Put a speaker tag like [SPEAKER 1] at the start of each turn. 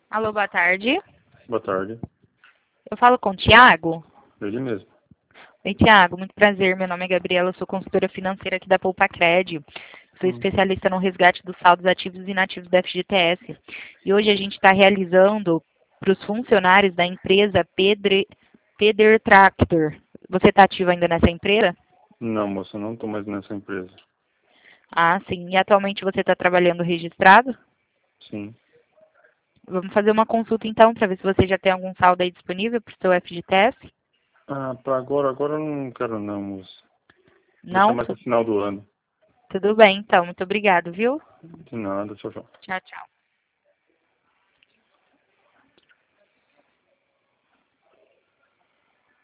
[SPEAKER 1] Alô, boa tarde.
[SPEAKER 2] Boa tarde.
[SPEAKER 1] Eu falo com o Tiago.
[SPEAKER 2] Ele mesmo.
[SPEAKER 1] Oi, Tiago, muito prazer. Meu nome é Gabriela, eu sou consultora financeira aqui da Poupacred. Sou especialista no resgate dos saldos ativos e inativos da FGTS. E hoje a gente está realizando para os funcionários da empresa Peder Tractor. Você está ativo ainda nessa empresa?
[SPEAKER 2] Não, moça, não estou mais nessa empresa.
[SPEAKER 1] Ah, sim. E atualmente você está trabalhando registrado?
[SPEAKER 2] Sim.
[SPEAKER 1] Vamos fazer uma consulta então para ver se você já tem algum saldo aí disponível para o seu FGTS?
[SPEAKER 2] Ah, para agora eu não quero não, moça. Deixa
[SPEAKER 1] Não?
[SPEAKER 2] mais no final do ano.
[SPEAKER 1] Tudo bem, então. Muito obrigado, viu?
[SPEAKER 2] De nada, tchau, tchau.
[SPEAKER 1] Tchau, tchau.